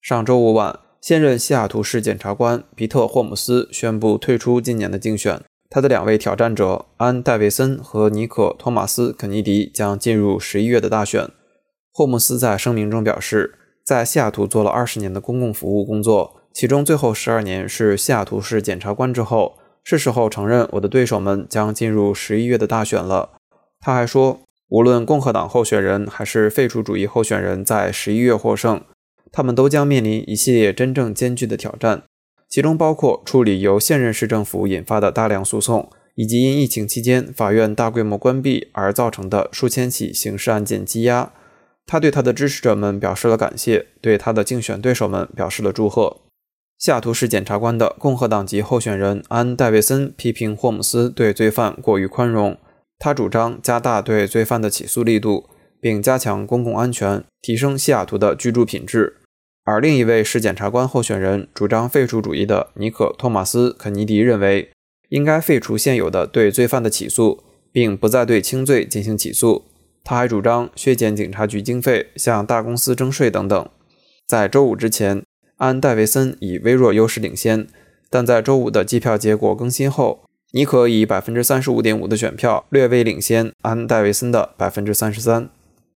上周五晚，现任西雅图市检察官皮特·霍姆斯宣布退出今年的竞选。他的两位挑战者安·戴维森和尼可·托马斯·肯尼迪将进入11月的大选。霍姆斯在声明中表示，在西雅图做了20年的公共服务工作，其中最后12年是西雅图市检察官之后，是时候承认我的对手们将进入11月的大选了。他还说，无论共和党候选人还是废除主义候选人在11月获胜，他们都将面临一系列真正艰巨的挑战，其中包括处理由现任市政府引发的大量诉讼，以及因疫情期间法院大规模关闭而造成的数千起刑事案件积压。他对他的支持者们表示了感谢，对他的竞选对手们表示了祝贺。西雅图市检察官的共和党籍候选人安·戴维森批评霍姆斯对罪犯过于宽容，他主张加大对罪犯的起诉力度，并加强公共安全，提升西雅图的居住品质。而另一位市检察官候选人主张废除主义的尼可·托马斯·肯尼迪认为，应该废除现有的对罪犯的起诉，并不再对轻罪进行起诉。他还主张削减警察局经费，向大公司征税等等。在周五之前，安·戴维森以微弱优势领先，但在周五的计票结果更新后，尼可以 35.5% 的选票略微领先安·戴维森的 33%。